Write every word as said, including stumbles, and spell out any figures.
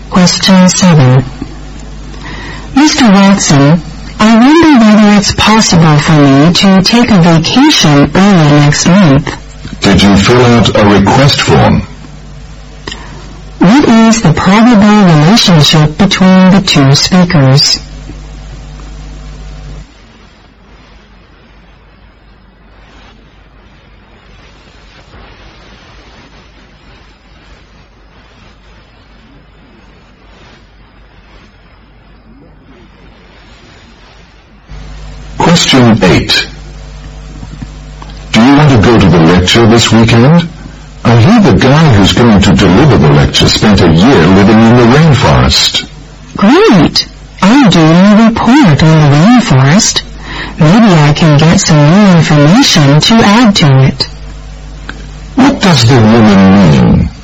Question seven. Mister Watson, I wonder whether it's possible for me to take a vacation early next month. Did you fill out a request form? What is the probable relationship between the two speakers? Question eight. Do you want to go to the lecture this weekend? I hear the guy who's going to deliver the lecture spent a year living in the rainforest. Great! I'm doing a report on the rainforest. Maybe I can get some new information to add to it. What does the woman mean?